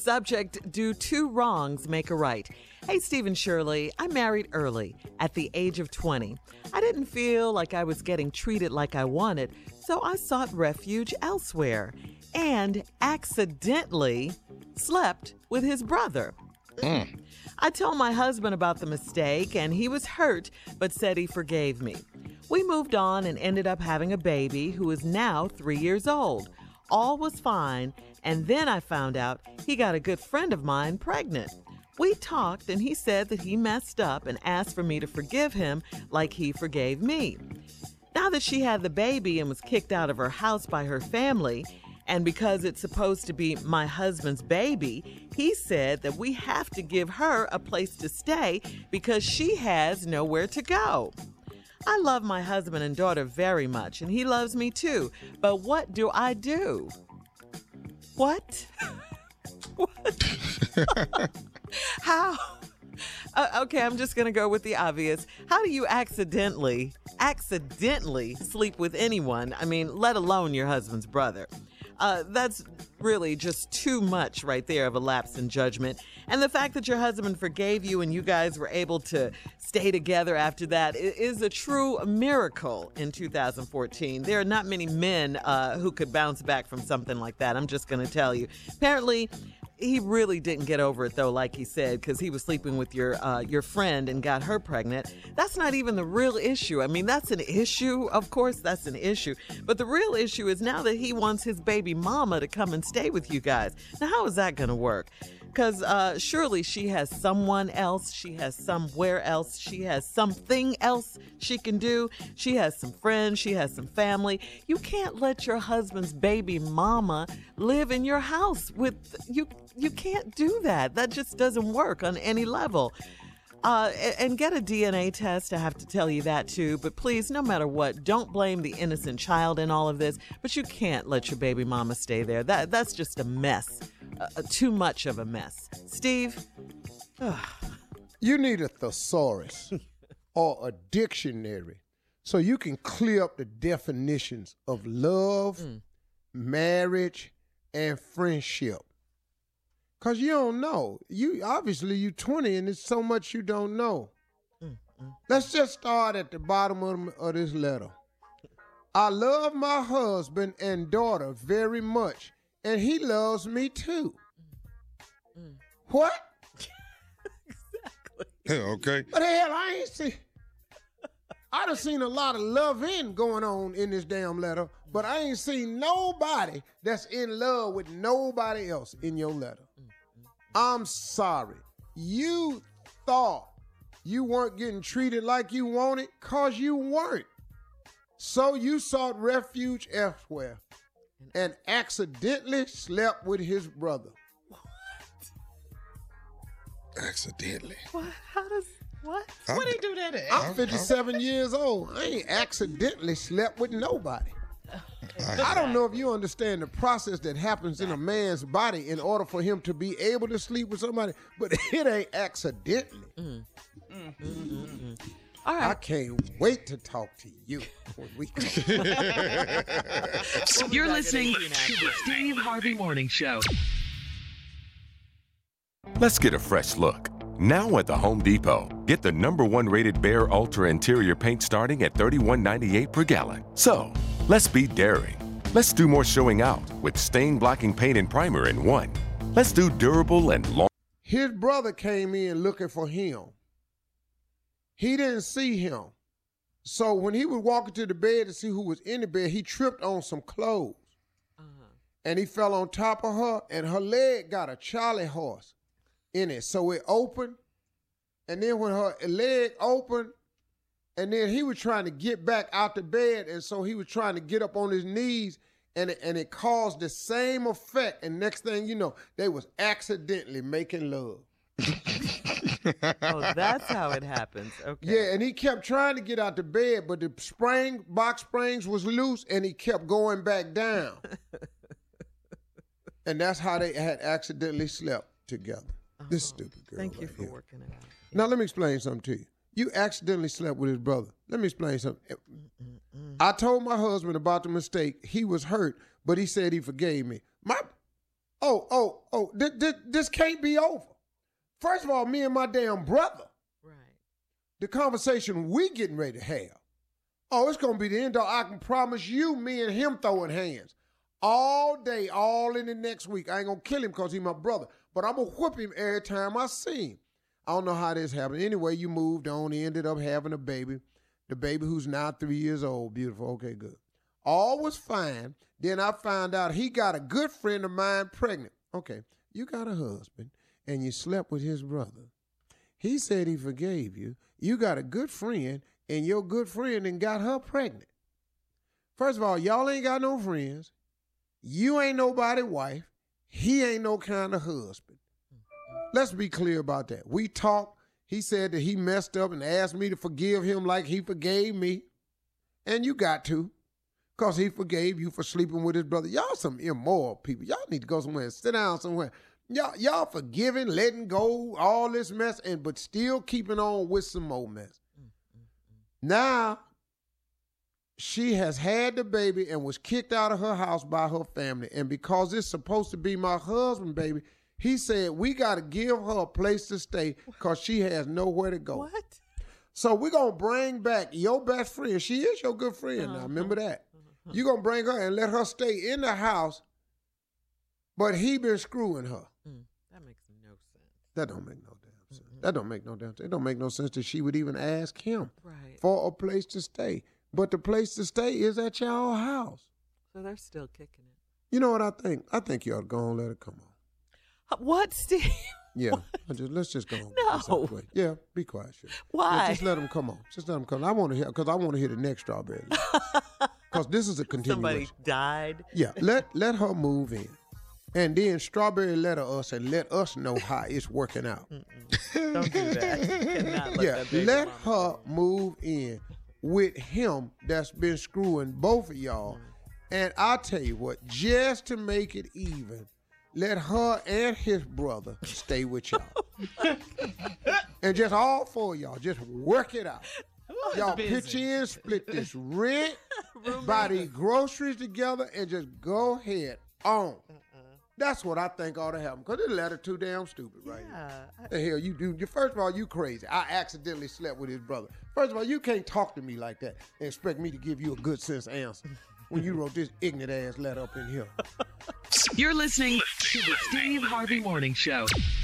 subject, do two wrongs make a right? Hey, Steve and Shirley, I married early, at the age of 20. I didn't feel like I was getting treated like I wanted, so I sought refuge elsewhere and accidentally slept with his brother. I told my husband about the mistake, and he was hurt, but said he forgave me. We moved on and ended up having a baby who is now 3 years old. All was fine, and then I found out he got a good friend of mine pregnant. We talked, and he said that he messed up and asked for me to forgive him like he forgave me. Now that she had the baby and was kicked out of her house by her family, and because it's supposed to be my husband's baby, he said that we have to give her a place to stay because she has nowhere to go. I love my husband and daughter very much, and he loves me too. But what do I do? What? What? How? Okay, I'm just going to go with the obvious. How do you accidentally sleep with anyone? I mean, let alone your husband's brother. That's really just too much right there of a lapse in judgment. And the fact that your husband forgave you and you guys were able to stay together after that is a true miracle in 2014. There are not many men who could bounce back from something like that. I'm just going to tell you. Apparently, he really didn't get over it, though, like he said, because he was sleeping with your friend and got her pregnant. That's not even the real issue. I mean, that's an issue. Of course, that's an issue. But the real issue is now that he wants his baby mama to come and stay with you guys. Now, how is that going to work? Because surely she has someone else. She has somewhere else. She has something else she can do. She has some friends. She has some family. You can't let your husband's baby mama live in your house with you. You can't do that. That just doesn't work on any level. And get a DNA test. I have to tell you that too. But please, no matter what, don't blame the innocent child in all of this. But you can't let your baby mama stay there. That's just a mess. Too much of a mess. Steve? You need a thesaurus or a dictionary so you can clear up the definitions of love, marriage, and friendship. Because you don't know. Obviously, you're 20 and there's so much you don't know. Let's just start at the bottom of this letter. I love my husband and daughter very much, and he loves me too. What? Exactly. Okay. What the hell? I ain't see. I done seen a lot of loving going on in this damn letter, but I ain't seen nobody that's in love with nobody else in your letter. I'm sorry. You thought you weren't getting treated like you wanted because you weren't. So you sought refuge elsewhere and accidentally slept with his brother. What? Accidentally. What? How does... What? What he do that at? I'm 57 years old. I ain't accidentally slept with nobody. I don't know if you understand the process that happens in a man's body in order for him to be able to sleep with somebody, but it ain't accidentally. All right. I can't wait to talk to you when we You're listening to the Steve Harvey Morning Show. Let's get a fresh look. Now at the Home Depot, get the #1 rated Behr Ultra Interior paint starting at $31.98 per gallon. So, let's be daring. Let's do more showing out with stain-blocking paint and primer in one. Let's do durable and long. His brother came in looking for him. He didn't see him. So when he was walking to the bed to see who was in the bed, he tripped on some clothes. And he fell on top of her, and her leg got a Charlie horse in it. So it opened, and then when her leg opened, and then he was trying to get back out the bed, and so he was trying to get up on his knees, and it caused the same effect. And next thing you know, they was accidentally making love. Oh, that's how it happens. Okay. Yeah, and he kept trying to get out the bed, but the box springs was loose, and he kept going back down. And that's how they had accidentally slept together. This stupid girl. Thank you right for here. working it out. Now, let me explain something to you. You accidentally slept with his brother. Let me explain something. I told my husband about the mistake. He was hurt, but he said he forgave me. This can't be over. First of all, me and my damn brother, Right. the conversation we getting ready to have. Oh, it's going to be the end all. I can promise you, me and him throwing hands all day, all in the next week. I ain't going to kill him because he's my brother, but I'm going to whoop him every time I see him. I don't know how this happened. Anyway, you moved on, ended up having a baby, the baby who's now 3 years old. Beautiful. Okay, good. All was fine. Then I found out he got a good friend of mine pregnant. Okay, you got a husband and you slept with his brother. He said he forgave you. You got a good friend and your good friend and got her pregnant. First of all, y'all ain't got no friends. You ain't nobody's wife. He ain't no kind of husband. Let's be clear about that. We talked. He said that he messed up and asked me to forgive him like he forgave me. And you got to. Because he forgave you for sleeping with his brother. Y'all some immoral people. Y'all need to go somewhere and sit down somewhere. Y'all forgiving, letting go, all this mess, but still keeping on with some more mess. Now, she has had the baby and was kicked out of her house by her family. And because it's supposed to be my husband, baby, he said, we got to give her a place to stay because she has nowhere to go. What? So we're going to bring back your best friend. She is your good friend now. Remember that. You're going to bring her and let her stay in the house, but he been screwing her. That makes no sense. That don't make no damn sense. That don't make no damn sense. It don't make no sense that she would even ask him for a place to stay. But the place to stay is at y'all house. So they're still kicking it. You know what I think? I think you ought to go and let it come on. What, Steve? Yeah, let's just go on. No. Yeah, be quiet. Sure. Why? Yeah, just let them come on. Just let them come. I want to hear the next strawberry. Because this is a continuation. Somebody died. Yeah, let her move in. And then Strawberry letter us and let us know how it's working out. Don't do that. You cannot let that baby let mama her move in with him that's been screwing both of y'all. And I'll tell you what, just to make it even, let her and his brother stay with y'all. And just all four of y'all, just work it out. Y'all pitch in, split this rent, buy these groceries together, and just go ahead on. That's what I think ought to happen. Because this letter too damn stupid right here. The hell you do? First of all, you crazy. I accidentally slept with his brother. First of all, you can't talk to me like that and expect me to give you a good sense answer when you wrote this ignorant ass letter up in here. You're listening to the Steve Harvey Morning Show.